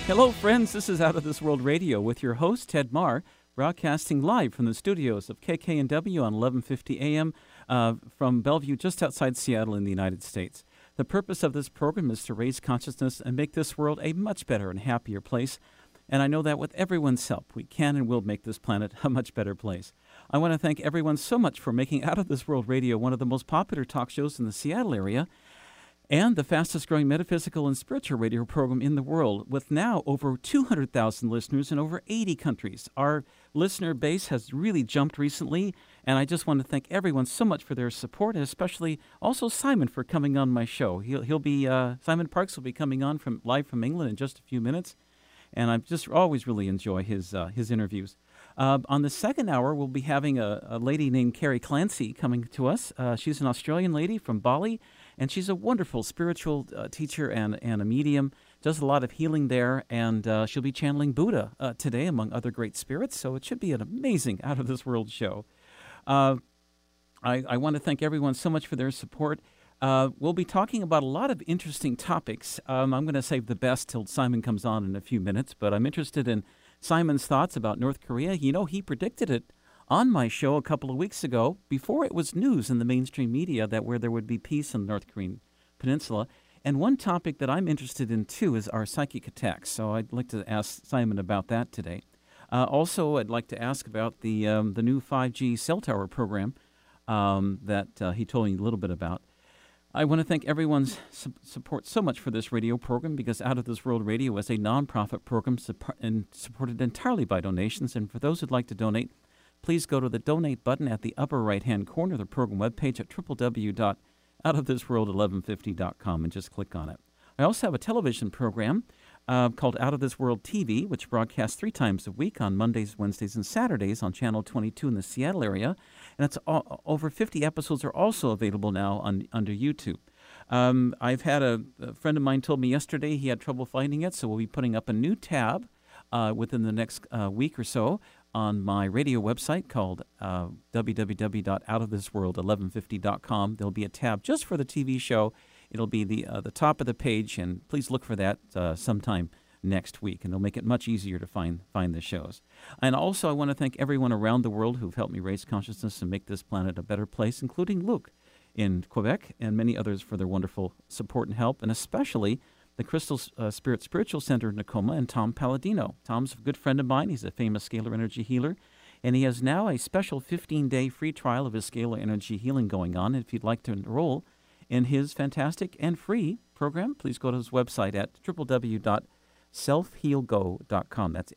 Hello, friends. This is Out of This World Radio with your host, Ted Marr, broadcasting live from the studios of KKNW on 1150 AM from Bellevue, just outside Seattle in the United States. The purpose of this program is to raise consciousness and make this world a much better and happier place. And I know that with everyone's help, we can and will make this planet a much better place. I want to thank everyone so much for making Out of This World Radio one of the most popular talk shows in the Seattle area, and the fastest-growing metaphysical and spiritual radio program in the world, with now over 200,000 listeners in over 80 countries. Our listener base has really jumped recently, and I just want to thank everyone so much for their support, and especially also Simon for coming on my show. He'll be Simon Parks will be coming on live from England in just a few minutes, and I just always really enjoy his interviews. On the second hour, we'll be having a lady named Carrie Clancy coming to us. She's an Australian lady from Bali, and she's a wonderful spiritual teacher and a medium, does a lot of healing there, and she'll be channeling Buddha today, among other great spirits, so it should be an amazing out-of-this-world show. I want to thank everyone so much for their support. We'll be talking about a lot of interesting topics. I'm going to save the best till Simon comes on in a few minutes, but I'm interested in Simon's thoughts about North Korea. You know, he predicted it on my show a couple of weeks ago, before it was news in the mainstream media that where there would be peace in the North Korean peninsula. And one topic that I'm interested in, too, is our psychic attacks. So I'd like to ask Simon about that today. Also, I'd like to ask about the new 5G cell tower program that he told me a little bit about. I want to thank everyone's support so much for this radio program, because Out of This World Radio is a nonprofit program supported entirely by donations. And for those who'd like to donate, please go to the donate button at the upper right-hand corner of the program webpage at www.outofthisworld1150.com and just click on it. I also have a television program called Out of This World TV, which broadcasts 3 times a week on Mondays, Wednesdays, and Saturdays on Channel 22 in the Seattle area. And it's over 50 episodes are also available now under YouTube. I've had a friend of mine told me yesterday he had trouble finding it, so we'll be putting up a new tab within the next week or so on my radio website called www.outofthisworld1150.com. There'll be a tab just for the TV show. It'll be the top of the page, and please look for that sometime next week, and it'll make it much easier to find the shows. And also, I want to thank everyone around the world who've helped me raise consciousness and make this planet a better place, including Luke in Quebec and many others for their wonderful support and help, and especially the Crystal Spirit Spiritual Center in Tacoma and Tom Palladino. Tom's a good friend of mine. He's a famous scalar energy healer, and he has now a special 15-day free trial of his scalar energy healing going on. And if you'd like to enroll in his fantastic and free program, please go to his website at www.selfhealgo.com. That's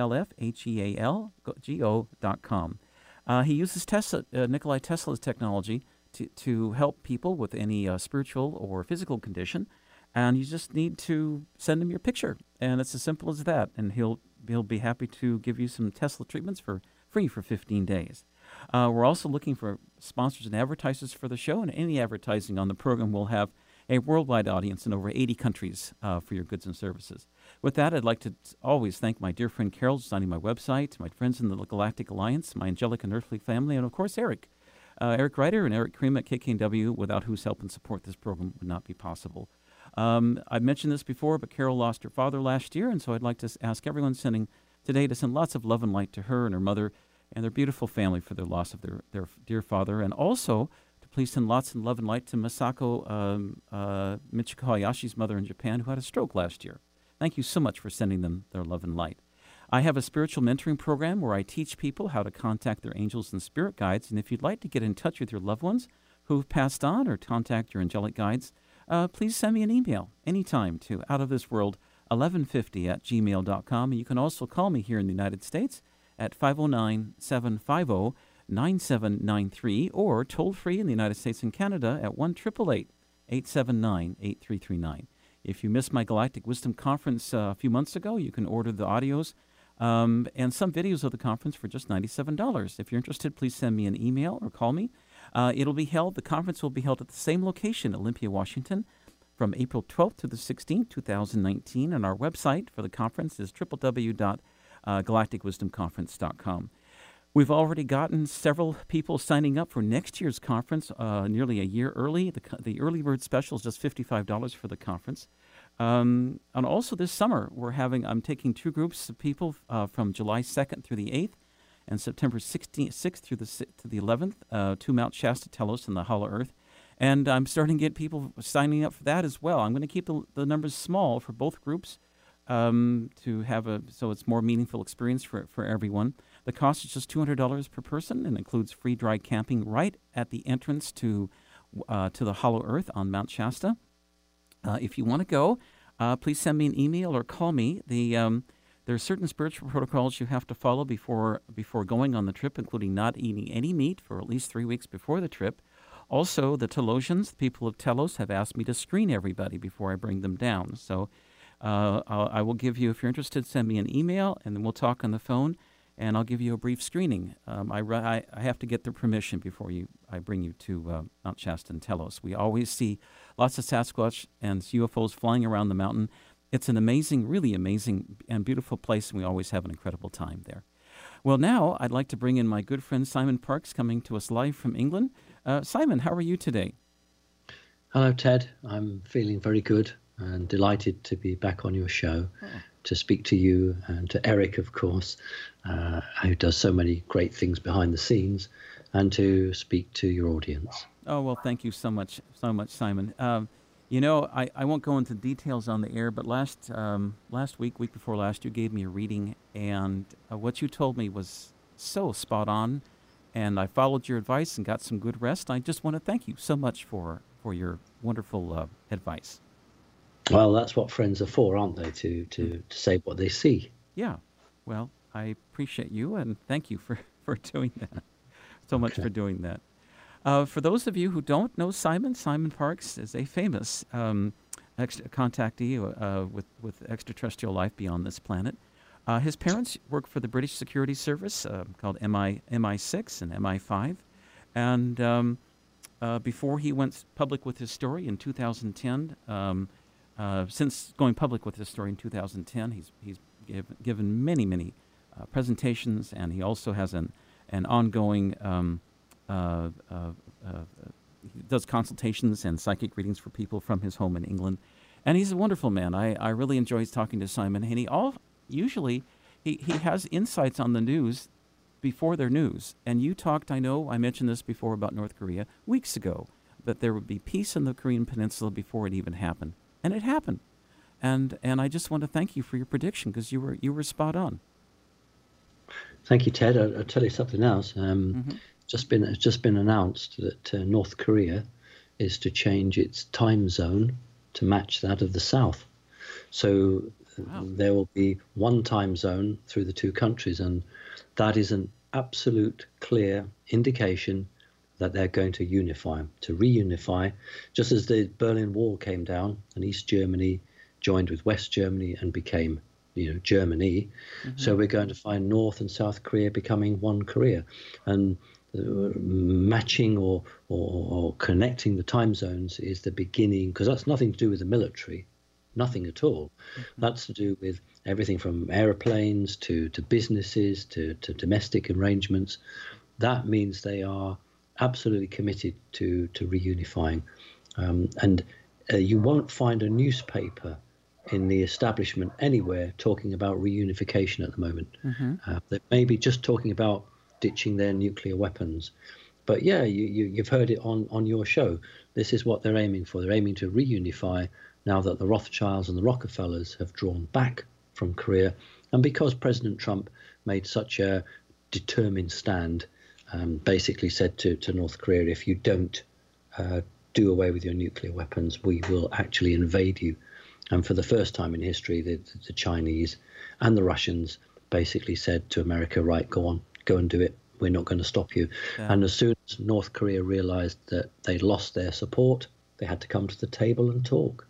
SELFHEALGO.com. He uses Nikola Tesla's technology to help people with any spiritual or physical condition. And you just need to send him your picture, and it's as simple as that. And he'll be happy to give you some Tesla treatments for free for 15 days. We're also looking for sponsors and advertisers for the show, and any advertising on the program will have a worldwide audience in over 80 countries for your goods and services. With that, I'd like to always thank my dear friend Carol designing my website, my friends in the Galactic Alliance, my angelic and earthly family, and of course Eric Ryder and Eric Cream at KKNW, without whose help and support this program would not be possible. I've mentioned this before, but Carol lost her father last year, and so I'd like to ask everyone today to send lots of love and light to her and her mother and their beautiful family for their loss of their dear father, and also to please send lots of love and light to Masako Michiko Hayashi's mother in Japan, who had a stroke last year. Thank you so much for sending them their love and light. I have a spiritual mentoring program where I teach people how to contact their angels and spirit guides, and if you'd like to get in touch with your loved ones who've passed on or contact your angelic guides, please send me an email anytime to outofthisworld1150@gmail.com. And you can also call me here in the United States at 509-750-9793, or toll-free in the United States and Canada at 1-888-879-8339. If you missed my Galactic Wisdom Conference a few months ago, you can order the audios and some videos of the conference for just $97. If you're interested, please send me an email or call me. The conference will be held at the same location, Olympia, Washington, from April 12th to the 16th, 2019. And our website for the conference is www.galacticwisdomconference.com. We've already gotten several people signing up for next year's conference nearly a year early. The early bird special is just $55 for the conference. And also this summer, I'm taking two groups of people from July 2nd through the 8th and September 6th through to the 11th to Mount Shasta, Telos, and the Hollow Earth. And I'm starting to get people signing up for that as well. I'm going to keep the numbers small for both groups to have so it's more meaningful experience for everyone. The cost is just $200 per person and includes free dry camping right at the entrance to the Hollow Earth on Mount Shasta. If you want to go, please send me an email or call me. There are certain spiritual protocols you have to follow before going on the trip, including not eating any meat for at least 3 weeks before the trip. Also, the Telosians, the people of Telos, have asked me to screen everybody before I bring them down. So I will give you, if you're interested, send me an email, and then we'll talk on the phone, and I'll give you a brief screening. I have to get their permission before I bring you to Mount Shasta and Telos. We always see lots of Sasquatch and UFOs flying around the mountain. It's an amazing, really amazing and beautiful place, and we always have an incredible time there. Well, now I'd like to bring in my good friend Simon Parkes, coming to us live from England. Simon, how are you today? Hello, Ted. I'm feeling very good and delighted to be back on your show to speak to you and to Eric, of course, who does so many great things behind the scenes, and to speak to your audience. Oh, well, thank you so much, Simon. I won't go into details on the air, but last week before last, you gave me a reading, and what you told me was so spot on, and I followed your advice and got some good rest. I just want to thank you so much for your wonderful advice. Well, that's what friends are for, aren't they? To say what they see. Yeah. Well, I appreciate you, and thank you for doing that. So much for doing that. For those of you who don't know Simon Parkes is a famous contactee with extraterrestrial life beyond this planet. His parents worked for the British Security Service called MI6 and MI5. And before he went public with his story in 2010, since going public with his story in 2010, he's given many presentations, and he also has an ongoing he does consultations and psychic readings for people from his home in England. And he's a wonderful man. I really enjoy talking to Simon. And usually he has insights on the news before their news. And you talked, I mentioned this before about North Korea weeks ago, that there would be peace in the Korean Peninsula before it even happened. And it happened. And I just want to thank you for your prediction, because you were spot on. Thank you, Ted. I'll tell you something else. It's just been announced that North Korea is to change its time zone to match that of the South. So there will be one time zone through the two countries, and that is an absolute clear indication that they're going to reunify, just as the Berlin Wall came down and East Germany joined with West Germany and became Germany. So we're going to find North and South Korea becoming one Korea. And matching or connecting the time zones is the beginning, because that's nothing to do with the military, nothing at all. That's to do with everything from airplanes to businesses to domestic arrangements. That means they are absolutely committed to reunifying. And you won't find a newspaper in the establishment anywhere talking about reunification at the moment. They may be just talking about ditching their nuclear weapons. But yeah, you've heard it on your show. This is what they're aiming for. They're aiming to reunify now that the Rothschilds and the Rockefellers have drawn back from Korea. And because President Trump made such a determined stand, basically said to North Korea, if you don't do away with your nuclear weapons, we will actually invade you. And for the first time in history, the Chinese and the Russians basically said to America, right, go on, go and do it. We're not going to stop you. Yeah. And as soon as North Korea realized that they'd lost their support, they had to come to the table and talk.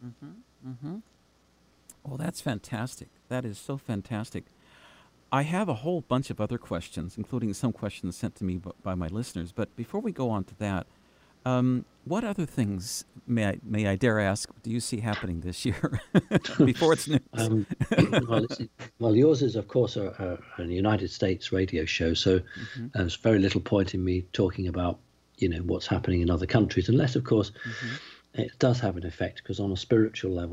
Well, that's fantastic. That is so fantastic. I have a whole bunch of other questions, including some questions sent to me by my listeners. But before we go on to that, what other things, may I dare ask, do you see happening this year before it's news? Well, yours is, of course, a United States radio show, so there's very little point in me talking about, what's happening in other countries, unless, of course, it does have an effect, because on a spiritual level,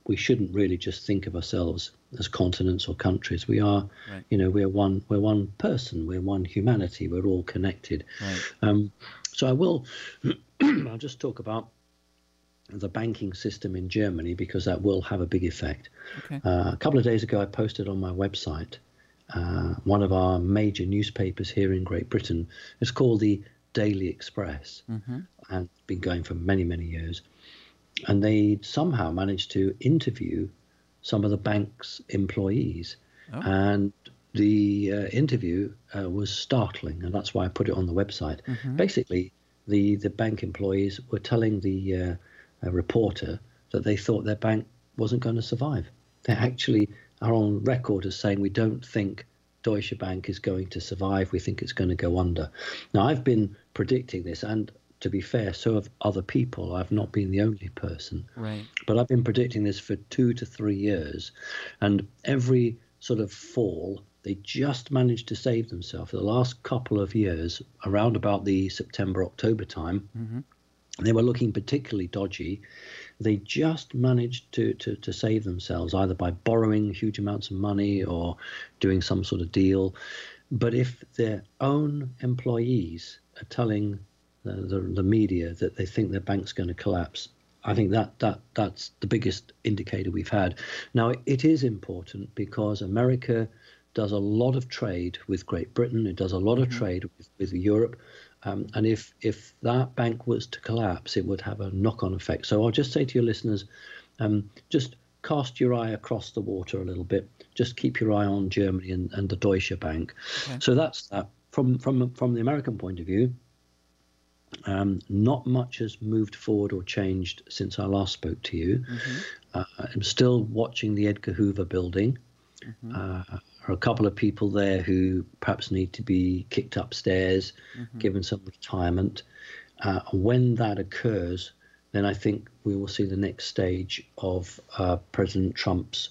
we shouldn't really just think of ourselves as continents or countries. We are, we're one person, we're one humanity, we're all connected. Right. So I'll just talk about the banking system in Germany, because that will have a big effect. Okay. A couple of days ago, I posted on my website one of our major newspapers here in Great Britain. It's called the Daily Express, and been going for many, many years. And they somehow managed to interview some of the bank's employees. Oh. And the interview was startling, and that's why I put it on the website. Basically, the bank employees were telling the reporter that they thought their bank wasn't going to survive. They actually are on record as saying, we don't think Deutsche Bank is going to survive. We think it's going to go under. Now, I've been predicting this, and to be fair, so have other people. I've not been the only person. Right. But I've been predicting this for 2 to 3 years. And every sort of fall, they just managed to save themselves. For the last couple of years, around about the September, October time, they were looking particularly dodgy. They just managed to save themselves, either by borrowing huge amounts of money or doing some sort of deal. But if their own employees are telling the media that they think their bank's going to collapse, I think that's the biggest indicator we've had. Now, it is important because America does a lot of trade with Great Britain. It does a lot of trade with Europe. And if that bank was to collapse, it would have a knock-on effect. So I'll just say to your listeners, just cast your eye across the water a little bit. Just keep your eye on Germany and the Deutsche Bank. Okay. So that's that. From the American point of view, not much has moved forward or changed since I last spoke to you. I'm still watching the Edgar Hoover building. There are a couple of people there who perhaps need to be kicked upstairs, given some retirement. When that occurs, then I think we will see the next stage of President Trump's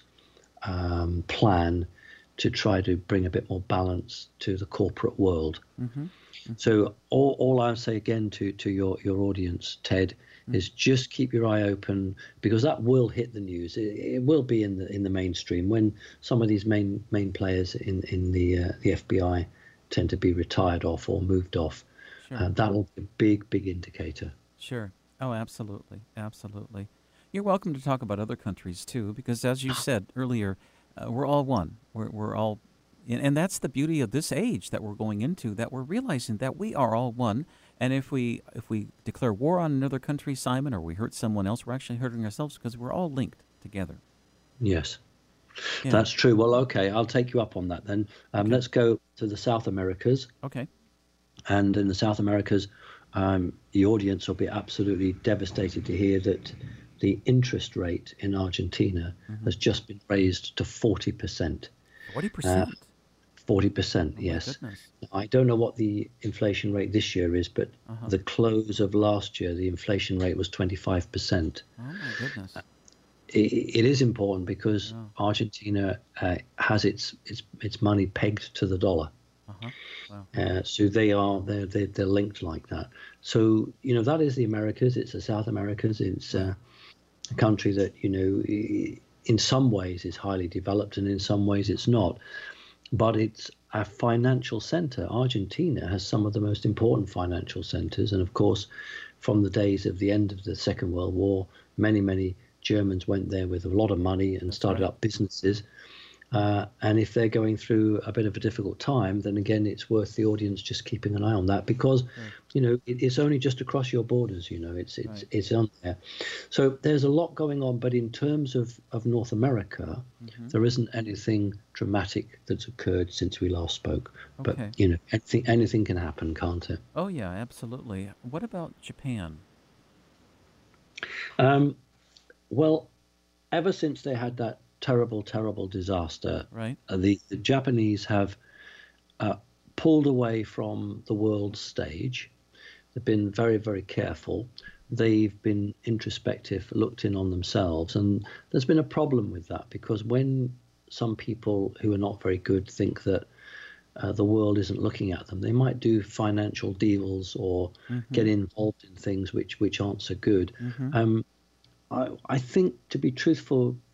plan to try to bring a bit more balance to the corporate world. So all I'll say again to your audience, Ted, is just keep your eye open, because that will hit the news. It will be in the mainstream when some of these main players in the FBI tend to be retired off or moved off. Sure. That'll be a big indicator. Sure. Oh, absolutely. Absolutely. You're welcome to talk about other countries too, because as you said earlier, we're all one. We're all, and that's the beauty of this age that we're going into, that we're realizing that we are all one. And if we declare war on another country, Simon, or we hurt someone else, we're actually hurting ourselves, because we're all linked together. Yes, that's true. Well, okay, I'll take you up on that then. Let's go to the South Americas. Okay. And in the South Americas, the audience will be absolutely devastated to hear that the interest rate in Argentina has just been raised to 40%. 40%? 40%, yes. I don't know what the inflation rate this year is, but the close of last year, the inflation rate was 25%. Oh, my goodness. It is important because Argentina has its money pegged to the dollar. Wow. So they're linked like that. So, that is the Americas. It's the South Americas. It's a country that, in some ways is highly developed and in some ways it's not. But it's a financial center. Argentina has some of the most important financial centers. And of course, from the days of the end of the Second World War, many Germans went there with a lot of money and started up businesses. And if they're going through a bit of a difficult time, then again, it's worth the audience just keeping an eye on that, because, it's only just across your borders, it's on there. So there's a lot going on. But in terms of North America, there isn't anything dramatic that's occurred since we last spoke. Okay. But, anything can happen, can't it? Oh, yeah, absolutely. What about Japan? Well, ever since they had that terrible disaster, right? The Japanese have pulled away from the world stage. They've been very, very careful. They've been introspective, looked in on themselves. And there's been a problem with that, because when some people who are not very good think that the world isn't looking at them, they might do financial deals or get involved in things which aren't so good. I think, to be truthful,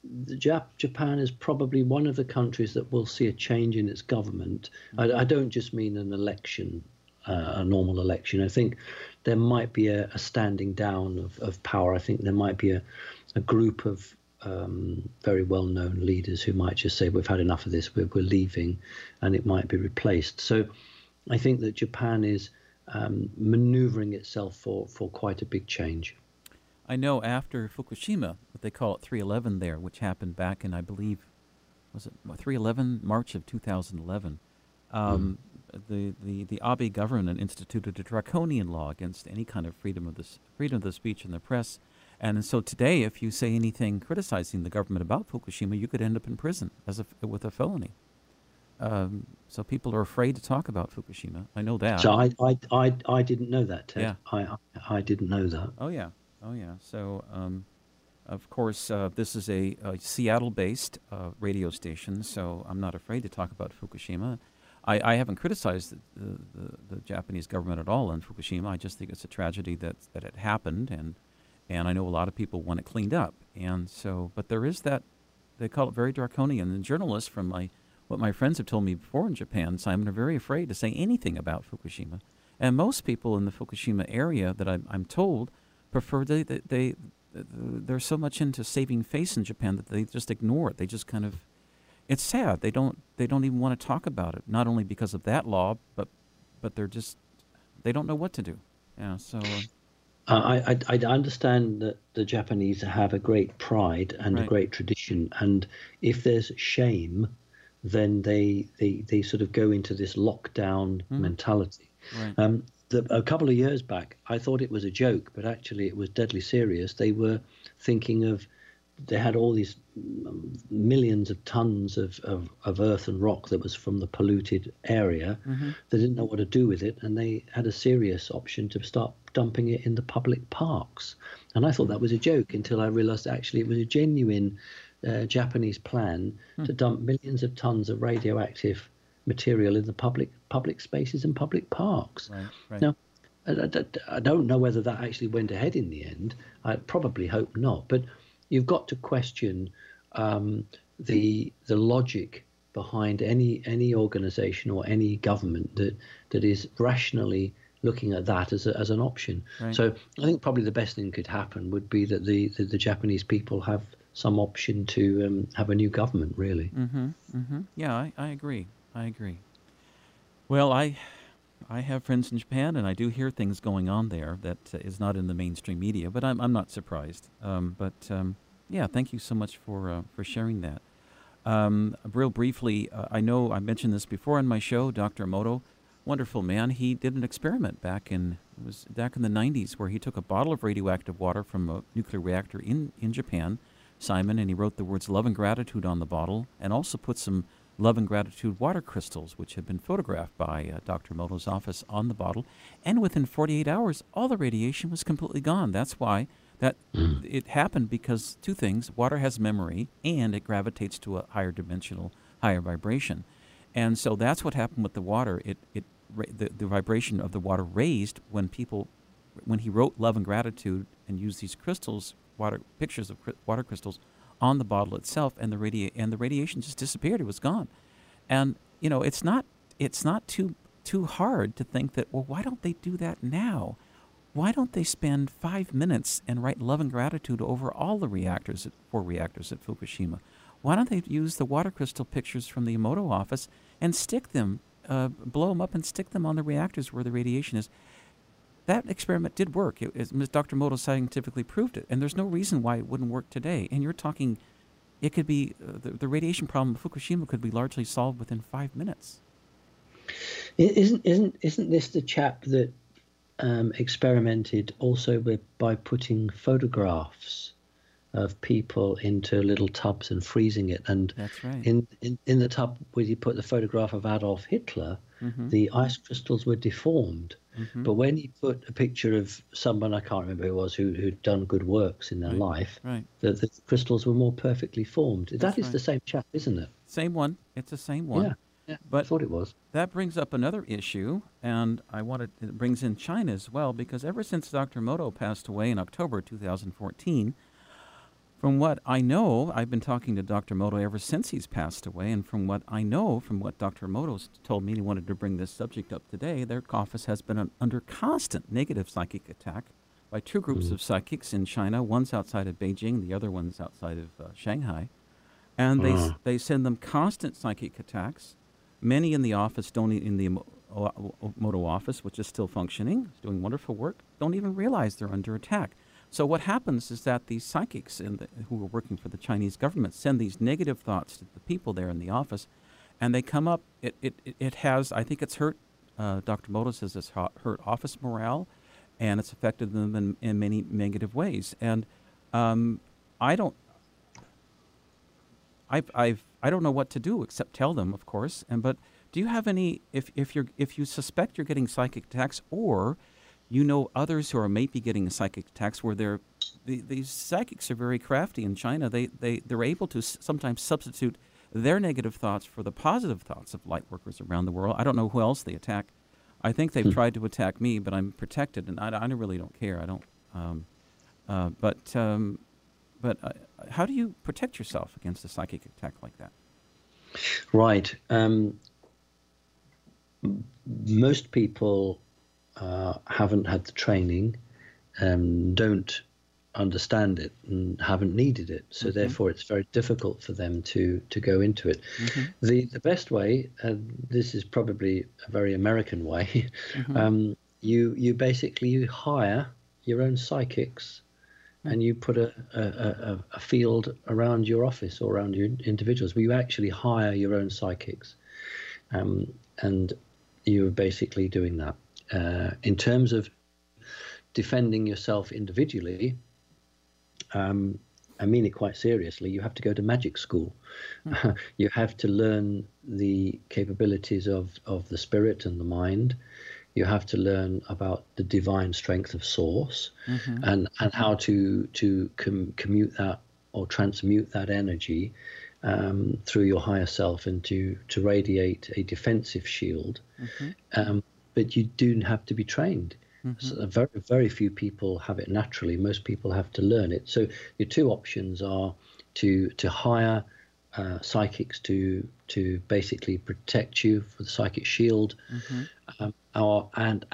Japan is probably one of the countries that will see a change in its government. I don't just mean an election, a normal election. I think there might be a standing down of power. I think there might be a group of very well-known leaders who might just say, we've had enough of this, we're leaving, and it might be replaced. So I think that Japan is maneuvering itself for quite a big change. I know after Fukushima, what they call it 3/11 there, which happened back in, I believe, was it 3/11, March of 2011, the Abe government instituted a draconian law against any kind of freedom of the speech in the press. And so today, if you say anything criticizing the government about Fukushima, you could end up in prison with a felony. So people are afraid to talk about Fukushima. I know that. So I didn't know that, Ted. Yeah. I didn't know that. Oh yeah. So of course this is a Seattle-based radio station, so I'm not afraid to talk about Fukushima. I haven't criticized the Japanese government at all on Fukushima. I just think it's a tragedy that it happened, and I know a lot of people want it cleaned up. And so, but there is that, they call it very draconian. And journalists from what my friends have told me before in Japan, Simon, are very afraid to say anything about Fukushima. And most people in the Fukushima area that I'm told prefer they're so much into saving face in Japan that they just ignore it. They just kind of, it's sad. They don't even want to talk about it. Not only because of that law, but they don't know what to do. Yeah. So. I understand that the Japanese have a great pride and a great tradition, and if there's shame, then they sort of go into this lockdown mentality. Right. A couple of years back, I thought it was a joke, but actually it was deadly serious. They were thinking of, they had all these millions of tons of earth and rock that was from the polluted area. They didn't know what to do with it, and they had a serious option to start dumping it in the public parks. And I thought that was a joke until I realized actually it was a genuine Japanese plan to dump millions of tons of radioactive material in the public spaces and public parks. Right. Now, I don't know whether that actually went ahead in the end. I probably hope not. But you've got to question the logic behind any organization or any government that is rationally looking at that as an option. Right. So I think probably the best thing could happen would be that the Japanese people have some option to have a new government, really. Yeah, I agree. Well, I have friends in Japan, and I do hear things going on there that is not in the mainstream media, but I'm not surprised. Yeah, thank you so much for sharing that. Real briefly, I know I mentioned this before on my show. Dr. Emoto, wonderful man. He did an experiment back in the 90s where he took a bottle of radioactive water from a nuclear reactor in Japan, Simon, and he wrote the words love and gratitude on the bottle, and also put some love and gratitude water crystals, which had been photographed by Dr. Emoto's office, on the bottle. And within 48 hours, all the radiation was completely gone. That's why it happened, because two things: water has memory, and it gravitates to a higher dimensional, higher vibration. And so that's what happened with the water. The vibration of the water raised when he wrote love and gratitude and used these crystals, pictures of water crystals, on the bottle itself, and the radiation just disappeared. It was gone. And it's not too hard to think that, well, why don't they do that now? Why don't they spend 5 minutes and write love and gratitude over all the four reactors at Fukushima? Why don't they use the water crystal pictures from the Emoto office and stick them, blow them up and stick them on the reactors where the radiation is? That experiment did work. Dr. Emoto scientifically proved it, and there's no reason why it wouldn't work today. And you're talking, it could be, the radiation problem of Fukushima could be largely solved within 5 minutes. Isn't this the chap that experimented also by putting photographs of people into little tubs and freezing it? And that's right. In the tub where he put the photograph of Adolf Hitler, the ice crystals were deformed. But when he put a picture of someone, I can't remember who it was, who'd done good works in their life, the crystals were more perfectly formed. That is the same chap, isn't it? Same one. It's the same one. Yeah, but I thought it was. That brings up another issue, and it brings in China as well, because ever since Dr. Emoto passed away in October 2014, From what I know, I've been talking to Dr. Moto ever since he's passed away, and from what I know, from what Dr. Moto's told me, and he wanted to bring this subject up today, their office has been under constant negative psychic attack by two groups of psychics in China. One's outside of Beijing, the other one's outside of Shanghai. And they send them constant psychic attacks. Many in the office in the Moto office, which is still functioning, is doing wonderful work, don't even realize they're under attack. So what happens is that these psychics who are working for the Chinese government send these negative thoughts to the people there in the office, and they come up. It has, I think it's hurt. Dr. Moto says it's hurt office morale, and it's affected them in many negative ways. And I don't know what to do except tell them, of course. But do you have any? If you suspect you're getting psychic attacks, or you know others who are maybe getting psychic attacks, where these psychics are very crafty in China. They're able to sometimes substitute their negative thoughts for the positive thoughts of light workers around the world. I don't know who else they attack. I think they've tried to attack me, but I'm protected, and I really don't care. I don't. But how do you protect yourself against a psychic attack like that? Right. Most people haven't had the training, don't understand it, and haven't needed it. So therefore, it's very difficult for them to go into it. The best way, this is probably a very American way, you basically hire your own psychics, and you put a field around your office or around your individuals where you actually hire your own psychics, and you're basically doing that. In terms of defending yourself individually, I mean it quite seriously. You have to go to magic school. You have to learn the capabilities of the spirit and the mind. You have to learn about the divine strength of source, and how to commute that or transmute that energy through your higher self, and to radiate a defensive shield. But you do have to be trained. So very, very few people have it naturally. Most people have to learn it. So your two options are to hire psychics to basically protect you for the psychic shield, or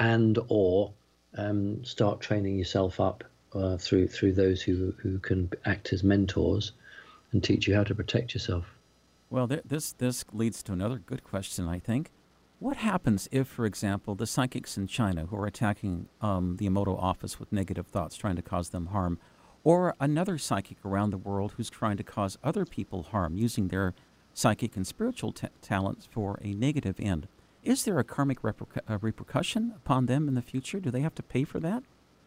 start training yourself up through those who can act as mentors and teach you how to protect yourself. Well, this leads to another good question, I think. What happens if, for example, the psychics in China who are attacking the Emoto office with negative thoughts, trying to cause them harm, or another psychic around the world who's trying to cause other people harm using their psychic and spiritual talents for a negative end? Is there a karmic repercussion upon them in the future? Do they have to pay for that?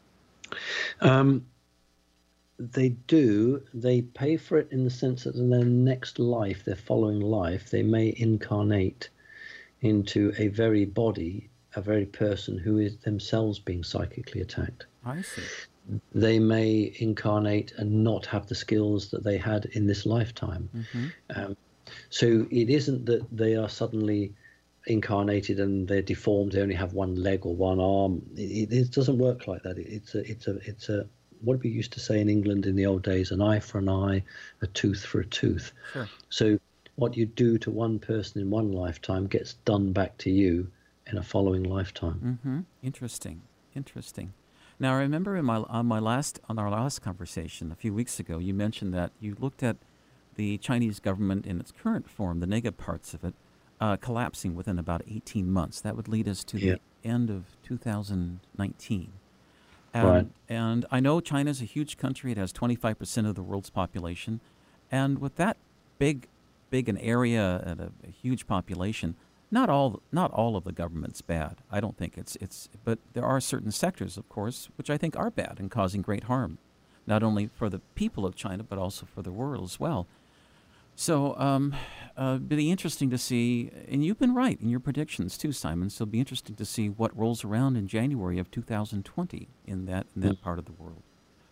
They do. They pay for it in the sense that in their next life, their following life, they may incarnate into a very person who is themselves being psychically attacked. I see. They may incarnate and not have the skills that they had in this lifetime. So it isn't that they are suddenly incarnated and they're deformed, they only have one leg or one arm. It doesn't work like that. It's a what we used to say in England in the old days, an eye for an eye, a tooth for a tooth. Sure. So what you do to one person in one lifetime gets done back to you in a following lifetime. Interesting. Now, I remember on our last conversation a few weeks ago, you mentioned that you looked at the Chinese government in its current form, the negative parts of it, collapsing within about 18 months. That would lead us to the end of 2019. Right. And I know China's a huge country. It has 25% of the world's population. And with that big an area and a huge population, not all of the government's bad. I don't think but there are certain sectors, of course, which I think are bad and causing great harm, not only for the people of China, but also for the world as well. So it'll be interesting to see, and you've been right in your predictions too, Simon, so it'll be interesting to see what rolls around in January of 2020 in that part of the world.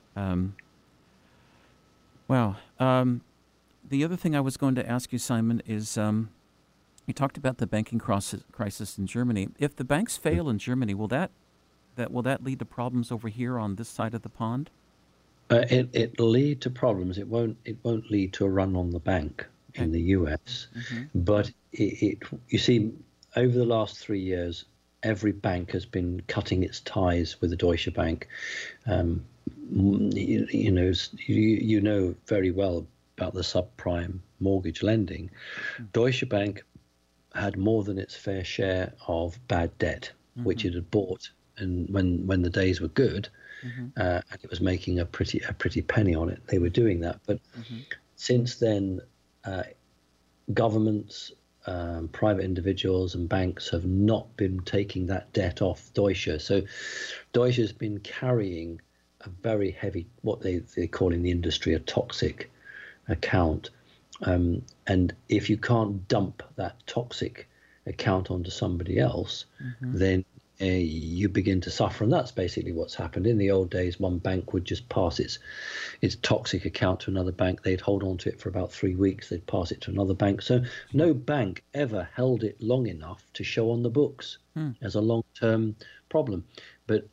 The other thing I was going to ask you, Simon, is you talked about the banking crisis in Germany. If the banks fail in Germany, will that lead to problems over here on this side of the pond? It'll lead to problems. It won't lead to a run on the bank in the US, but you see, over the last 3 years, every bank has been cutting its ties with the Deutsche Bank. You know very well about the subprime mortgage lending. Deutsche Bank had more than its fair share of bad debt, which it had bought, and when the days were good, and it was making a pretty penny on it, they were doing that. But since then, governments, private individuals and banks have not been taking that debt off Deutsche. So Deutsche has been carrying a very heavy, what they call in the industry, a toxic account. And if you can't dump that toxic account onto somebody else, then you begin to suffer. And that's basically what's happened. In the old days, one bank would just pass its toxic account to another bank. They'd hold on to it for about 3 weeks. They'd pass it to another bank. So no bank ever held it long enough to show on the books as a long-term problem. But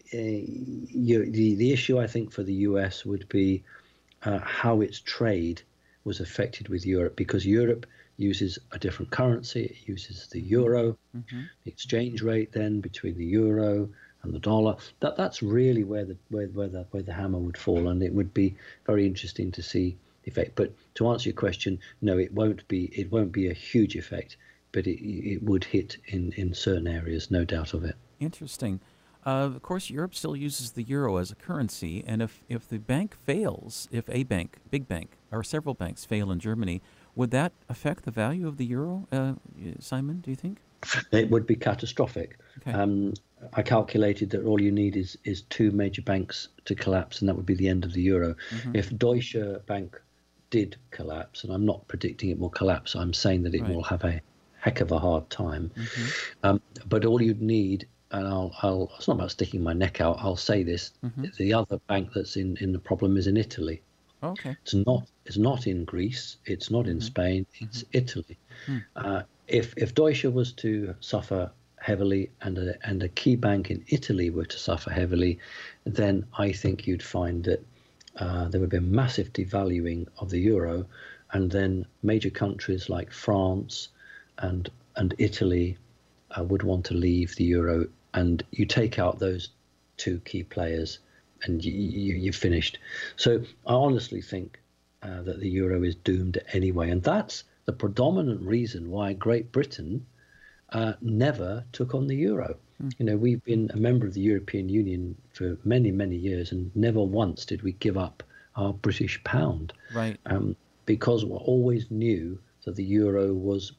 the issue, I think, for the US would be how its trade was affected with Europe, because Europe uses a different currency. It uses the euro, the exchange rate then between the euro and the dollar. That's really where the hammer would fall, and it would be very interesting to see the effect. But to answer your question, no, it won't be a huge effect, but it would hit in certain areas, no doubt of it. Interesting. Of course, Europe still uses the euro as a currency, and if the bank fails, if a bank, big bank, or several banks fail in Germany, would that affect the value of the euro, Simon, do you think? It would be catastrophic. Okay. I calculated that all you need is 2 major banks to collapse, and that would be the end of the euro. If Deutsche Bank did collapse, and I'm not predicting it will collapse, I'm saying that it will have a heck of a hard time. But all you'd need, and it's not about sticking my neck out, I'll say this, the other bank that's in the problem is in Italy. Okay. It's not in Greece. It's not in Spain. It's Italy. If Deutsche was to suffer heavily and a key bank in Italy were to suffer heavily, then I think you'd find that there would be a massive devaluing of the euro, and then major countries like France and Italy would want to leave the euro, and you take out those 2 key players, and you're finished. So I honestly think that the euro is doomed anyway. And that's the predominant reason why Great Britain never took on the euro. We've been a member of the European Union for many, many years, and never once did we give up our British pound. Right. Because we always knew that the euro was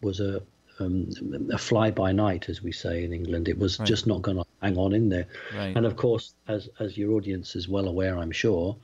a fly by night, as we say in England. It was just not going to hang on in there. Right. And of course, as your audience is well aware, I'm sure,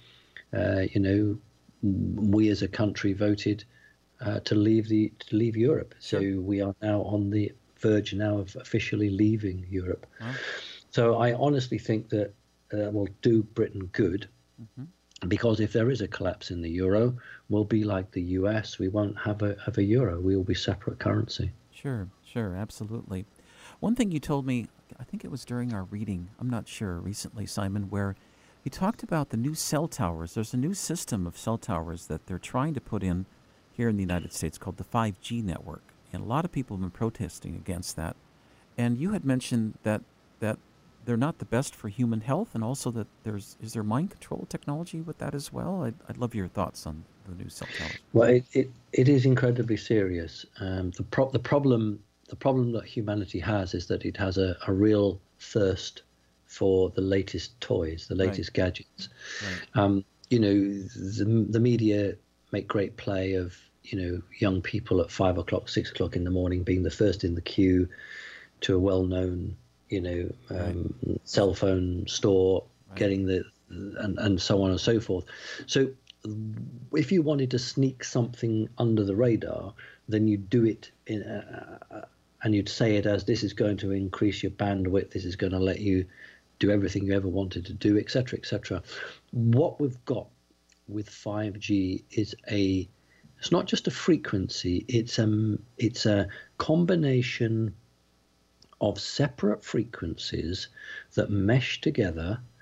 we as a country voted to leave Europe. Sure. So we are now on the verge now of officially leaving Europe. Wow. So I honestly think that will do Britain good. Because if there is a collapse in the euro, we'll be like the US. We won't have a euro. We will be separate currency. Sure, absolutely. One thing you told me, I think it was during our reading, I'm not sure, recently, Simon, where you talked about the new cell towers. There's a new system of cell towers that they're trying to put in here in the United States called the 5G network. And a lot of people have been protesting against that. And you had mentioned that they're not the best for human health, and also that is there mind control technology with that as well? I'd love your thoughts on the new cell towers. Well, it is incredibly serious. The problem that humanity has is that it has a real thirst for the latest toys, the latest gadgets. Right. The media make great play of young people at 5 o'clock, 6 o'clock in the morning being the first in the queue to a well-known cell phone store, getting and so on and so forth. So if you wanted to sneak something under the radar, then you'd do it and you'd say it as, this is going to increase your bandwidth, this is going to let you do everything you ever wanted to do, etc., etc. What we've got with 5G is it's not just a frequency, it's a combination of separate frequencies that mesh together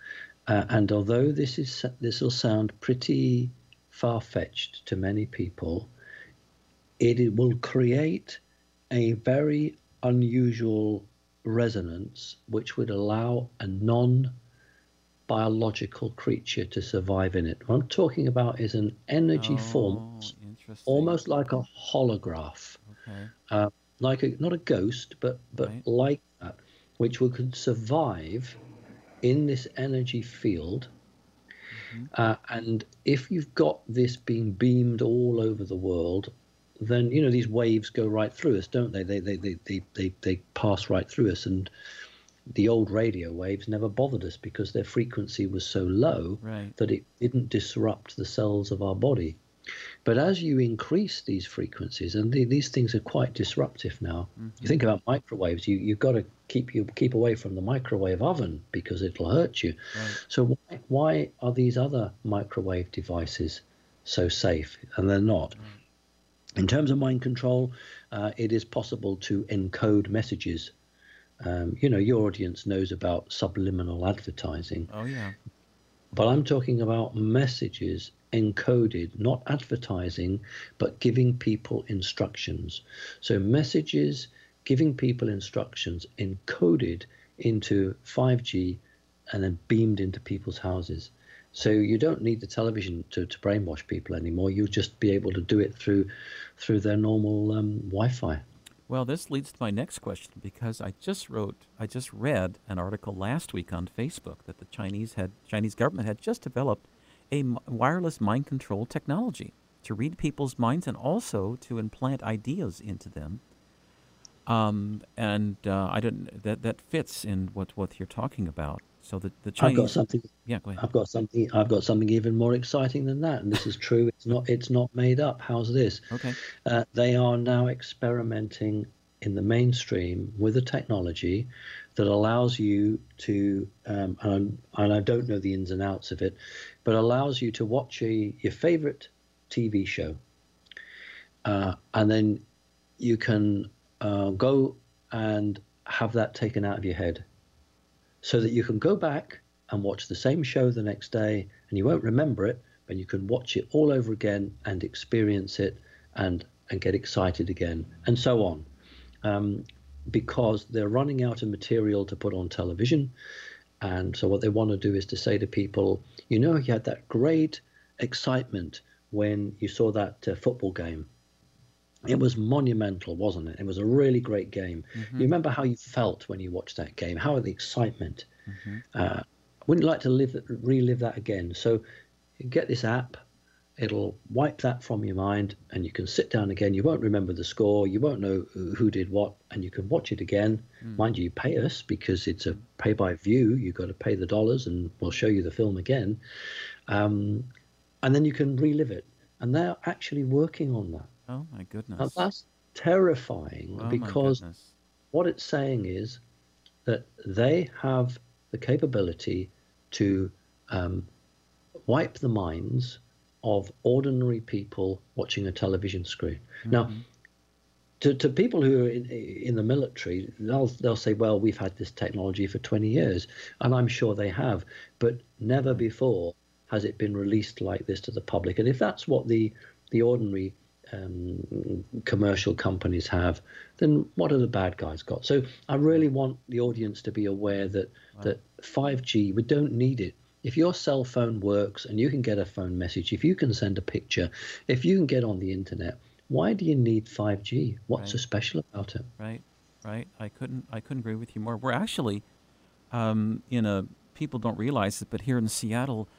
And although this will sound pretty far-fetched to many people, it will create a very unusual resonance which would allow a non-biological creature to survive in it. What I'm talking about is an energy form, almost like a holograph, not a ghost, but like that, which could survive in this energy field. And if you've got this being beamed all over the world, then these waves go right through us, don't they? They pass right through us, and the old radio waves never bothered us because their frequency was so low that it didn't disrupt the cells of our body. But as you increase these frequencies, and these things are quite disruptive now. You think about microwaves, you've got to keep away from the microwave oven because it'll hurt you. So why are these other microwave devices so safe? And they're not. In terms of mind control, it is possible to encode messages. Your audience knows about subliminal advertising. Oh, yeah. But I'm talking about messages encoded, not advertising, but giving people instructions. So messages giving people instructions encoded into 5G and then beamed into people's houses. So you don't need the television to brainwash people anymore. You'll just be able to do it through their normal Wi-Fi. Well, this leads to my next question, because I just read an article last week on Facebook that the Chinese government had just developed a wireless mind control technology to read people's minds and also to implant ideas into them. That fits in what you're talking about. So the Chinese. I've got something. Yeah, go ahead. I've got something even more exciting than that, and this is true. It's not made up. How's this? Okay. They are now experimenting in the mainstream with a technology that allows you to, and I don't know the ins and outs of it, but allows you to watch your favorite TV show, and then you can go and have that taken out of your head, so that you can go back and watch the same show the next day, and you won't remember it, but you can watch it all over again and experience it and get excited again, and so on. Because they're running out of material to put on television. And so what they want to do is to say to people, you had that great excitement when you saw that football game. It was monumental, wasn't it? It was a really great game. You remember how you felt when you watched that game, how the excitement. Wouldn't you like to relive that again? So you get this app, it'll wipe that from your mind, and you can sit down again. You won't remember the score, you won't know who did what, and you can watch it again. Mind you pay us because it's a pay by view. You've got to pay the dollars, and we'll show you the film again. And then you can relive it. And they're actually working on that. Oh, my goodness. Now, that's terrifying, because what it's saying is that they have the capability to wipe the minds of ordinary people watching a television screen. Now, to people who are in the military, they'll say, well, we've had this technology for 20 years, and I'm sure they have, but never before has it been released like this to the public. And if that's what the ordinary commercial companies have, then what have the bad guys got? So I really want the audience to be aware that 5G, we don't need it. If your cell phone works and you can get a phone message, if you can send a picture, if you can get on the internet, why do you need 5G? What's so special about it? Right. I couldn't agree with you more. We're actually people don't realize it, but here in Seattle,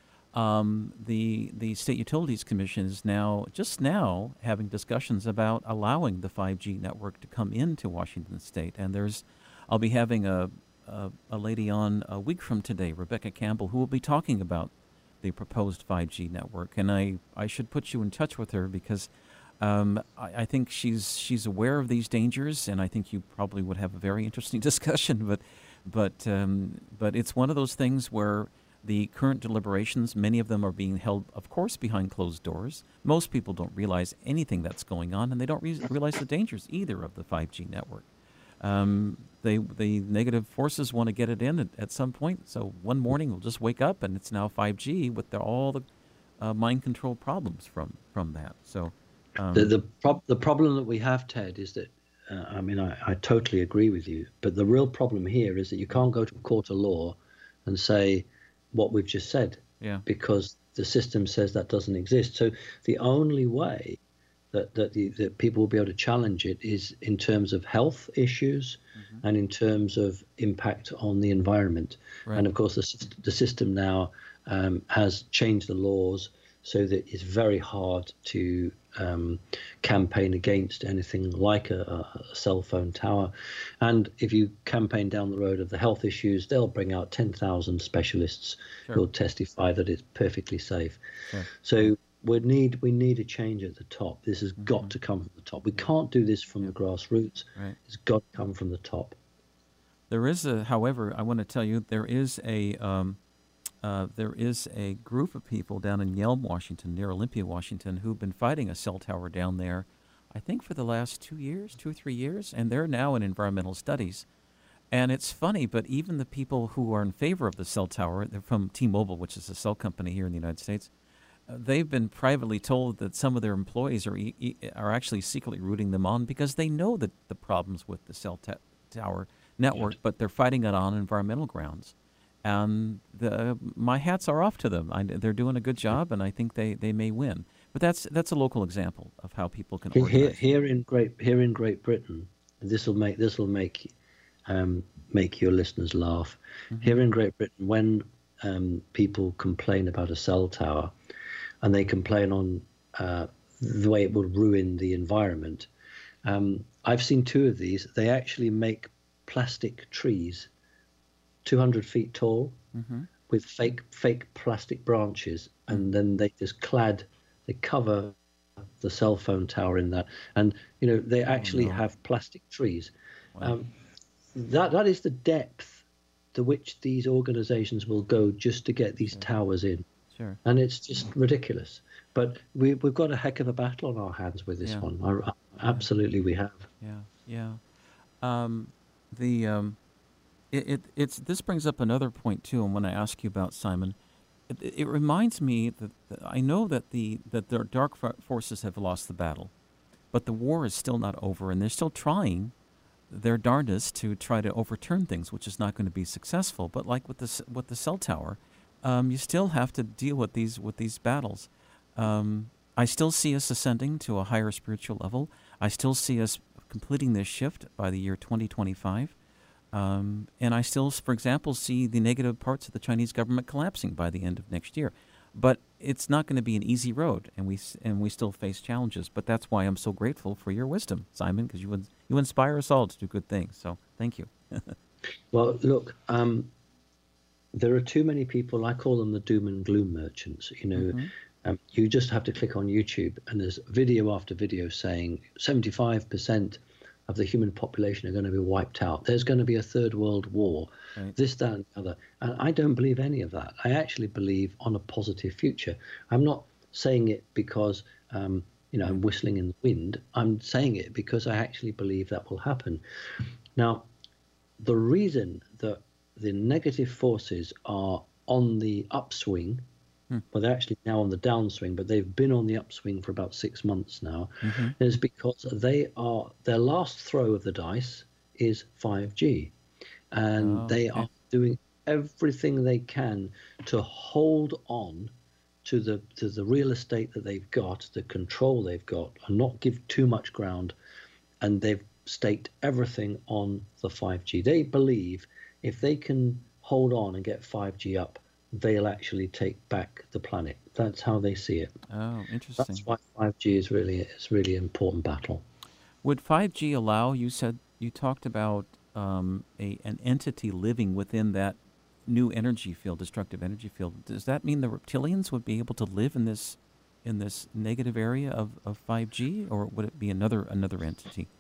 the State Utilities Commission is just now having discussions about allowing the 5G network to come into Washington State. And I'll be having a lady on a week from today, Rebecca Campbell, who will be talking about the proposed 5G network. And I should put you in touch with her, because I think she's aware of these dangers, and I think you probably would have a very interesting discussion. But it's one of those things where the current deliberations, many of them are being held, of course, behind closed doors. Most people don't realize anything that's going on, and they don't realize the dangers either of the 5G network. The negative forces want to get it in at some point. So one morning we'll just wake up and it's now 5G with all the mind control problems from that. So the problem that we have, Ted, is that I mean I totally agree with you, but the real problem here is that you can't go to a court of law and say what we've just said, because the system says that doesn't exist. So the only way that people will be able to challenge it is in terms of health issues and in terms of impact on the environment. Right. And of course, the system now has changed the laws so that it's very hard to campaign against anything like a cell phone tower. And if you campaign down the road of the health issues, they'll bring out 10,000 specialists who will testify that it's perfectly safe. Sure. So we need a change at the top. This has got to come from the top. We can't do this from the grassroots. Right. It's got to come from the top. There is however, I want to tell you, there is a group of people down in Yelm, Washington, near Olympia, Washington, who've been fighting a cell tower down there, I think for the last 2 or 3 years, and they're now in environmental studies. And it's funny, but even the people who are in favor of the cell tower, they're from T-Mobile, which is a cell company here in the United States, they've been privately told that some of their employees are actually secretly rooting them on because they know that the problems with the cell tower network, but they're fighting it on environmental grounds. And my hats are off to them. They're doing a good job, and I think they may win. But that's a local example of how people can organize. Here in Great Britain, this will make your listeners laugh. Mm-hmm. Here in Great Britain, when people complain about a cell tower, and they complain on the way it will ruin the environment, I've seen 2 of these. They actually make plastic trees 200 feet tall with fake plastic branches, and then they just cover the cell phone tower in that, and they actually have plastic trees. Wow. That is the depth to which these organizations will go just to get these towers in. Sure. And it's just ridiculous. But we've got a heck of a battle on our hands with this one. Absolutely, we have. Yeah. This brings up another point too, and when I ask you about, Simon, it reminds me that I know that the dark forces have lost the battle, but the war is still not over, and they're still trying their darndest to try to overturn things, which is not going to be successful. But like with the cell tower, you still have to deal with these battles. I still see us ascending to a higher spiritual level. I still see us completing this shift by the year 2025. And I still, for example, see the negative parts of the Chinese government collapsing by the end of next year. But it's not going to be an easy road, and we still face challenges. But that's why I'm so grateful for your wisdom, Simon, because you inspire us all to do good things. So thank you. Well, look, there are too many people. I call them the doom and gloom merchants. You just have to click on YouTube, and there's video after video saying 75% of the human population are going to be wiped out. There's going to be a third world war, this, that, and the other. And I don't believe any of that. I actually believe on a positive future. I'm not saying it because, I'm whistling in the wind. I'm saying it because I actually believe that will happen. Now, the reason that the negative forces are on the upswing, well, they're actually now on the downswing, but they've been on the upswing for about 6 months now, is because their last throw of the dice is 5G. And they are doing everything they can to hold on to the real estate that they've got, the control they've got, and not give too much ground. And they've staked everything on the 5G. They believe if they can hold on and get 5G up, they'll actually take back the planet. That's how they see it. Oh, interesting. That's why 5G is really an important battle. Would 5G allow, you talked about an entity living within that new energy field, destructive energy field. Does that mean the reptilians would be able to live in this negative area of 5G, or would it be another entity?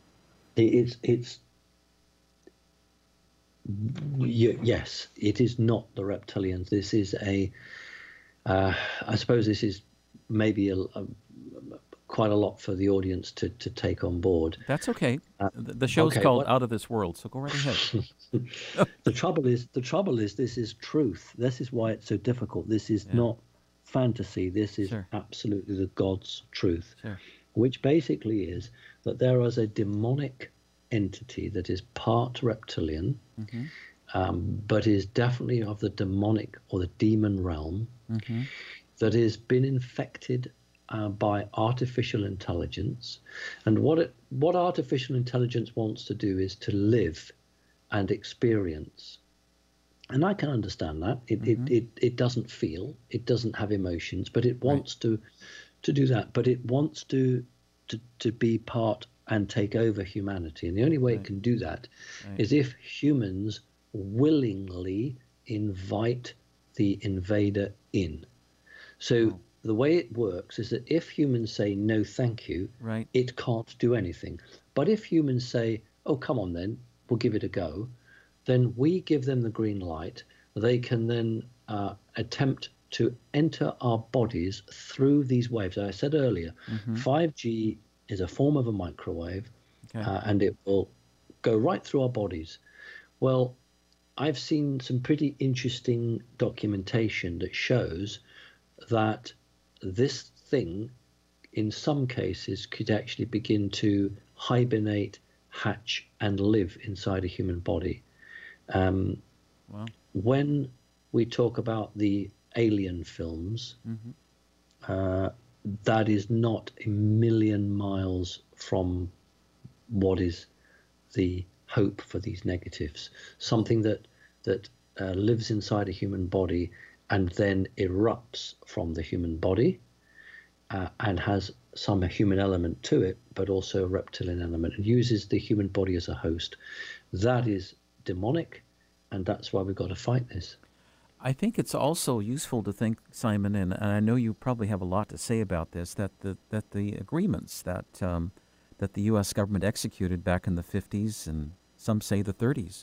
Yes, it is not the reptilians. This is I suppose this is maybe quite a lot for the audience to take on board. That's okay. The show's called Out of This World, so go right ahead. The trouble is, this is truth. This is why it's so difficult. This is not fantasy. This is absolutely the God's truth, which basically is that there is a demonic entity that is part reptilian, but is definitely of the demonic or the demon realm, that has been infected by artificial intelligence. And what artificial intelligence wants to do is to live and experience. And I can understand that. It doesn't feel, it doesn't have emotions, but it wants to do that. But it wants to be part and take over humanity. And the only way it can do that is if humans willingly invite the invader in. So the way it works is that if humans say no thank you, it can't do anything. But if humans say, oh, come on then, we'll give it a go, then we give them the green light. They can then attempt to enter our bodies through these waves. As I said earlier, 5G is a form of a microwave, and it will go right through our bodies. Well, I've seen some pretty interesting documentation that shows that this thing, in some cases, could actually begin to hibernate, hatch, and live inside a human body. When we talk about the alien films, that is not a million miles from what is the hope for these negatives. Something that lives inside a human body and then erupts from the human body and has some human element to it, but also a reptilian element, and uses the human body as a host. That is demonic, and that's why we've got to fight this. I think it's also useful to think, Simon, and I know you probably have a lot to say about this, that the agreements that the U.S. government executed back in the 50s and some say the 30s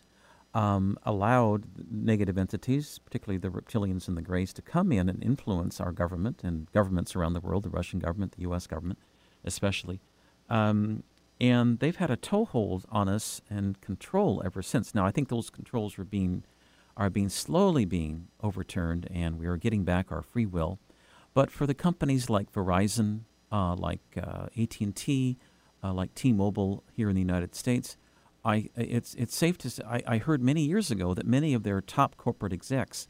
allowed negative entities, particularly the reptilians and the Greys, to come in and influence our government and governments around the world, the Russian government, the U.S. government especially. And they've had a toehold on us and control ever since. Now, I think those controls are slowly being overturned, and we are getting back our free will. But for the companies like Verizon, like AT&T, like T-Mobile here in the United States, it's safe to say, I heard many years ago that many of their top corporate execs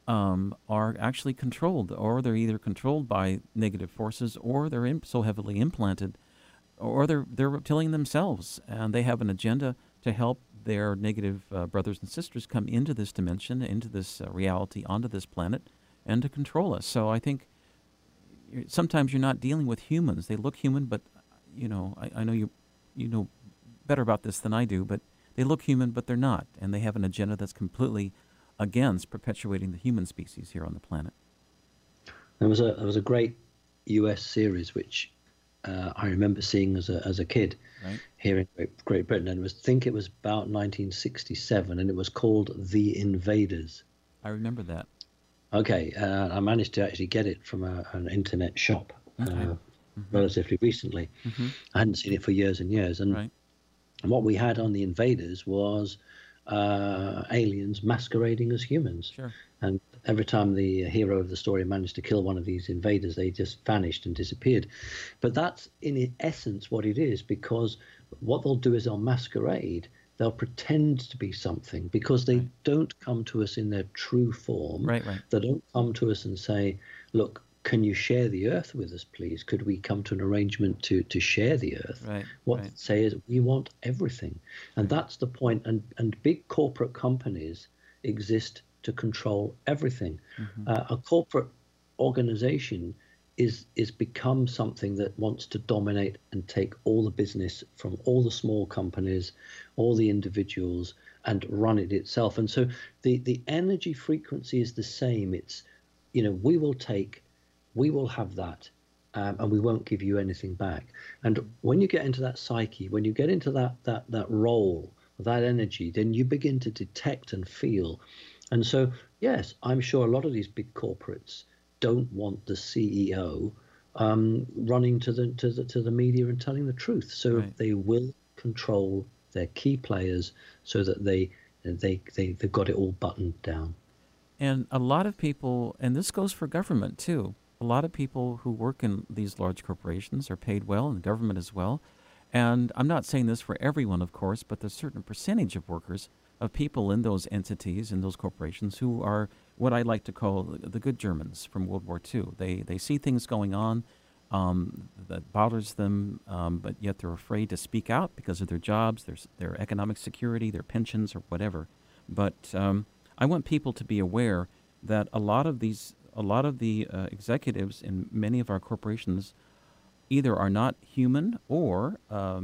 are actually controlled, or they're either controlled by negative forces, or they're so heavily implanted, or they're reptilian themselves, and they have an agenda to help their negative brothers and sisters come into this dimension, into this reality, onto this planet, and to control us. So I think sometimes you're not dealing with humans. They look human, but I know you know better about this than I do, but they look human, but they're not, and they have an agenda that's completely against perpetuating the human species here on the planet. There was a great U.S. series which I remember seeing as a kid here in Great Britain, and I think it was about 1967, and it was called The Invaders. I remember that. Okay, I managed to actually get it from an internet shop relatively recently. I hadn't seen it for years and years, and what we had on The Invaders was aliens masquerading as humans. Sure. And every time the hero of the story managed to kill one of these invaders, they just vanished and disappeared. But that's in essence what it is, because what they'll do is they'll masquerade. They'll pretend to be something, because they don't come to us in their true form. They don't come to us and say, look, can you share the earth with us, please? Could we come to an arrangement to share the earth? What they say is, we want everything. And that's the point. And big corporate companies exist to control everything. A corporate organization is become something that wants to dominate and take all the business from all the small companies, all the individuals, and run it itself. And so the energy frequency is the same. It's, we will have that, and we won't give you anything back. And when you get into that psyche, when you get into that role, that energy, then you begin to detect and feel. And so, yes, I'm sure a lot of these big corporates don't want the CEO running to the media and telling the truth. So Right. they will control their key players so that they've got it all buttoned down. And a lot of people, and this goes for government too, a lot of people who work in these large corporations are paid well, and the government as well. And I'm not saying this for everyone, of course, but there's a certain percentage of workers, of people in those entities, in those corporations, who are what I like to call the good Germans from World War II. They see things going on that bothers them, but yet they're afraid to speak out because of their jobs, their economic security, their pensions, or whatever. But I want people to be aware that a lot of the executives in many of our corporations either are not human, or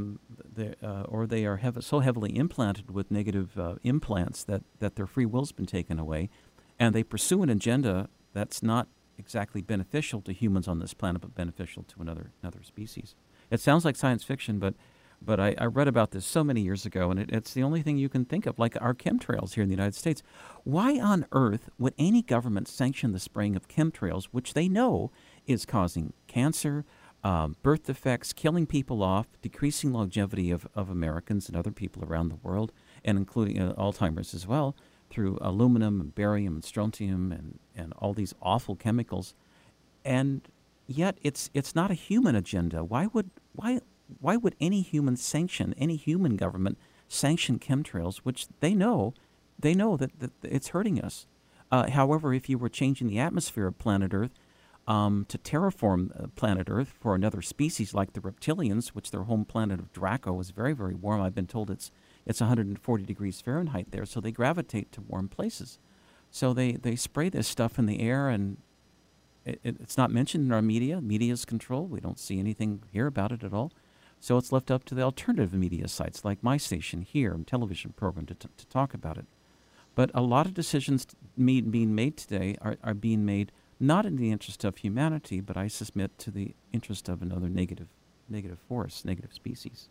they are so heavily implanted with negative implants that their free will's been taken away, and they pursue an agenda that's not exactly beneficial to humans on this planet, but beneficial to another species. It sounds like science fiction, but I read about this so many years ago, and it's the only thing you can think of, like our chemtrails here in the United States. Why on earth would any government sanction the spraying of chemtrails, which they know is causing cancer, birth defects, killing people off, decreasing longevity of Americans and other people around the world, and including Alzheimer's as well, through aluminum and barium and strontium and all these awful chemicals. And yet it's not a human agenda. Why would any human government sanction chemtrails, which they know that it's hurting us? However, if you were changing the atmosphere of planet Earth, to terraform planet Earth for another species like the reptilians, which their home planet of Draco is very, very warm. I've been told it's 140 degrees Fahrenheit there, so they gravitate to warm places. So they spray this stuff in the air, and it's not mentioned in our media. Media's control. We don't see anything, hear about it at all. So it's left up to the alternative media sites like my station here and television program to talk about it. But a lot of decisions being made today are being made not in the interest of humanity, but I submit to the interest of another negative force, negative species.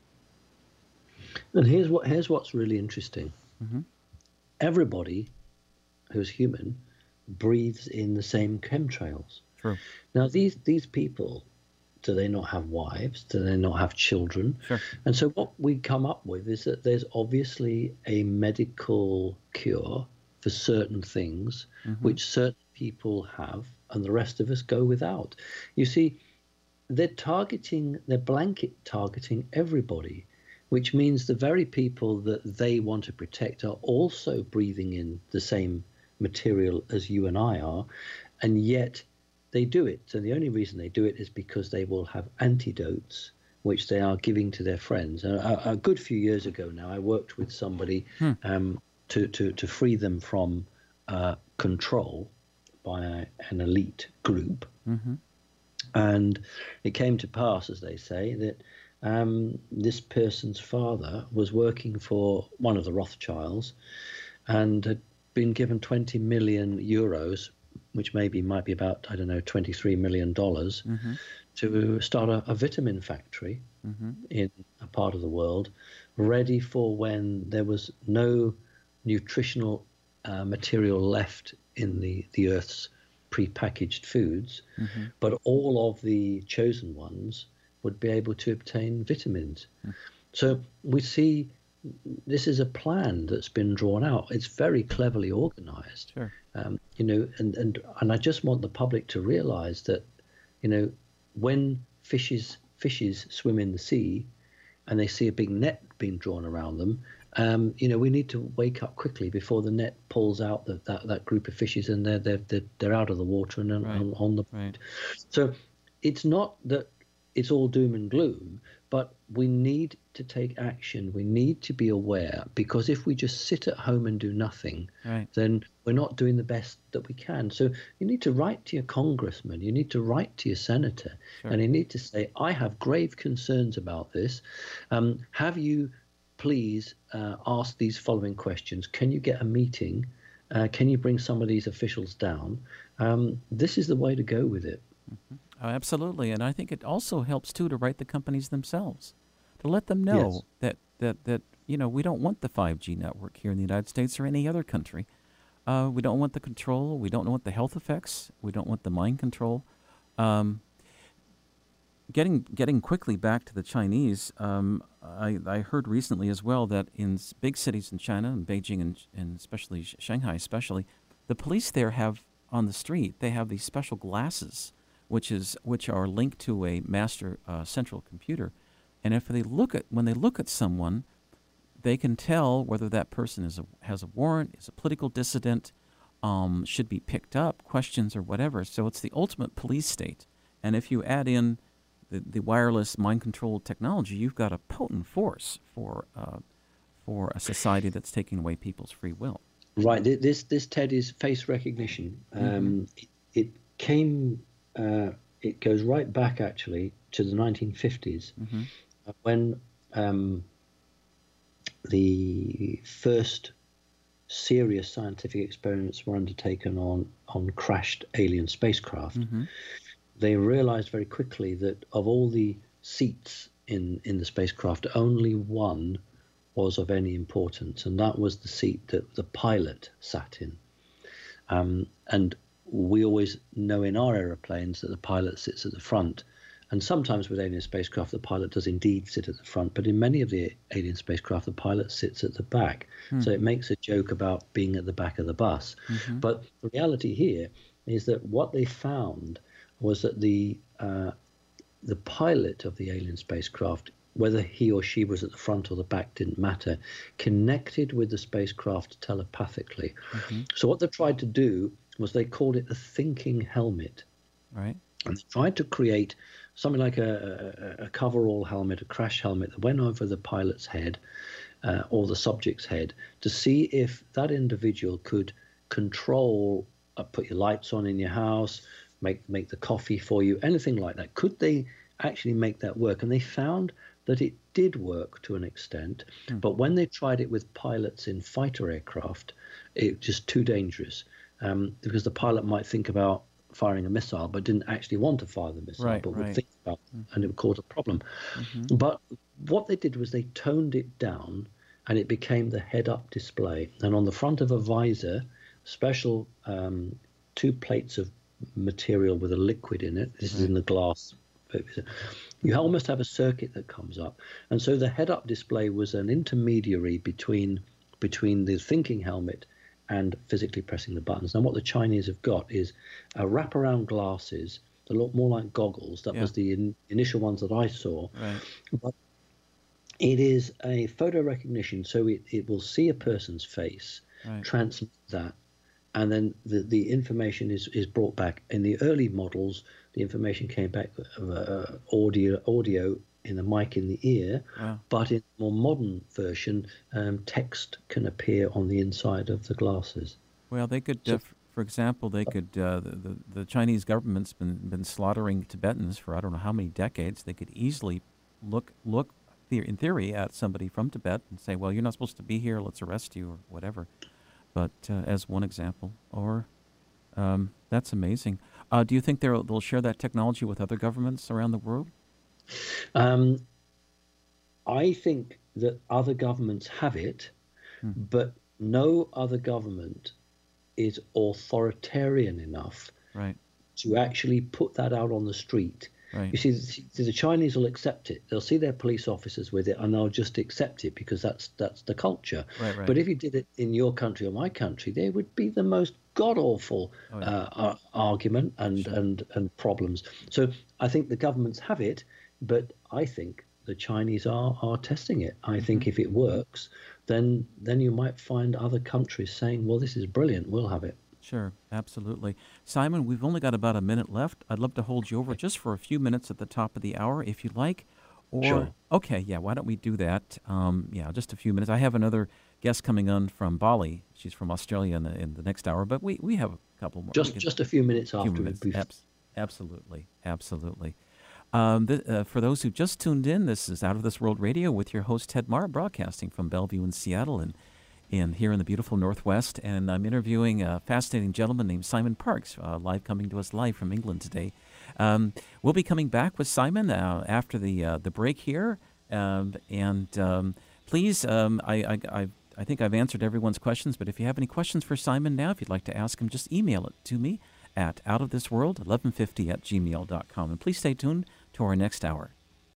And here's what's really interesting. Mm-hmm. Everybody who's human breathes in the same chemtrails. True. Now these people, do they not have wives? Do they not have children? Sure. And so what we come up with is that there's obviously a medical cure for certain things, mm-hmm. which certain people have, and the rest of us go without. You see, they're blanket targeting everybody, which means the very people that they want to protect are also breathing in the same material as you and I are, and yet they do it. So the only reason they do it is because they will have antidotes which they are giving to their friends. A good few years ago now, I worked with somebody to free them from control by an elite group. Mm-hmm. And it came to pass, as they say, that this person's father was working for one of the Rothschilds and had been given 20 million euros, which might be about, I don't know, $23 million, mm-hmm. to start a vitamin factory mm-hmm. in a part of the world, ready for when there was no nutritional material left in the Earth's prepackaged foods, mm-hmm. but all of the chosen ones would be able to obtain vitamins. Mm. So we see this is a plan that's been drawn out. It's very cleverly organized. Sure. And I just want the public to realize that, when fishes swim in the sea and they see a big net being drawn around them, we need to wake up quickly before the net pulls out that group of fishes and they're out of the water and on the. Right. So it's not that it's all doom and gloom, but we need to take action. We need to be aware, because if we just sit at home and do nothing, then we're not doing the best that we can. So you need to write to your congressman, you need to write to your senator, and you need to say, I have grave concerns about this. Have you please ask these following questions? Can you get a meeting? Can you bring some of these officials down? This is the way to go with it. Mm-hmm. Oh, absolutely. And I think it also helps, too, to write the companies themselves, to let them know that we don't want the 5G network here in the United States or any other country. We don't want the control. We don't want the health effects. We don't want the mind control. getting quickly back to the Chinese, I heard recently as well that in big cities in China, and Beijing and especially Shanghai especially, the police there have on the street, they have these special glasses which are linked to a master central computer. And when they look at someone, they can tell whether that person has a warrant, is a political dissident, should be picked up, questions or whatever. So it's the ultimate police state. And if you add in the wireless mind control technology, you've got a potent force for a society that's taking away people's free will. Right. This Ted is face recognition. It came. It goes right back actually to the 1950s when the first serious scientific experiments were undertaken on crashed alien spacecraft. They realized very quickly that of all the seats in the spacecraft, only one was of any importance, and that was the seat that the pilot sat in. And we always know in our aeroplanes that the pilot sits at the front, and sometimes with alien spacecraft the pilot does indeed sit at the front, but in many of the alien spacecraft the pilot sits at the back. So it makes a joke about being at the back of the bus. But the reality here is that what they found was that the pilot of the alien spacecraft, whether he or she was at the front or the back didn't matter, connected with the spacecraft telepathically. So what they tried to do was they called it a thinking helmet. Right. And they tried to create something like a coverall helmet, a crash helmet that went over the pilot's head or the subject's head to see if that individual could control, put your lights on in your house, make the coffee for you, anything like that. Could they actually make that work? And they found that it did work to an extent, but when they tried it with pilots in fighter aircraft, it was just too dangerous, because the pilot might think about firing a missile but didn't actually want to fire the missile, would think about it, and it would cause a problem. But what they did was they toned it down, and it became the head-up display. And on the front of a visor, special 2 plates of material with a liquid in it. This is in the glass. You almost have a circuit that comes up, and so the head-up display was an intermediary between the thinking helmet and physically pressing the buttons. Now, what the Chinese have got is wraparound glasses that look more like goggles. That was the initial ones that I saw. But it is a photo recognition, so it will see a person's face, translate that, and then the information is brought back. In the early models, the information came back audio in the mic in the ear, but in the more modern version, text can appear on the inside of the glasses. Well, they could, for example, they could. The Chinese government's been slaughtering Tibetans for I don't know how many decades. They could easily look in theory at somebody from Tibet and say, "Well, you're not supposed to be here. Let's arrest you," or whatever. But as one example, or that's amazing. Do you think they'll share that technology with other governments around the world? I think that other governments have it, but no other government is authoritarian enough to actually put that out on the street. You see, the Chinese will accept it. They'll see their police officers with it, and they'll just accept it because that's the culture. But if you did it in your country or my country, there would be the most god-awful argument and problems. So I think the governments have it, but I think the Chinese are testing it. I think if it works, then you might find other countries saying, well, this is brilliant, we'll have it. Sure, absolutely. Simon, we've only got about a minute left. I'd love to hold you over just for a few minutes at the top of the hour, if you'd like. Sure. Okay, yeah, why don't we do that? Just a few minutes. I have another guest coming on from Bali. She's from Australia in the next hour, but we have a couple more. Just a few minutes after. Absolutely. For those who just tuned in, this is Out of This World Radio with your host, Ted Mahr, broadcasting from Bellevue in Seattle and here in the beautiful Northwest. And I'm interviewing a fascinating gentleman named Simon Parkes, coming to us live from England today. We'll be coming back with Simon after the break here. Please, I think I've answered everyone's questions, but if you have any questions for Simon now, if you'd like to ask him, just email it to me at outofthisworld1150@gmail.com. And please stay tuned to our next hour.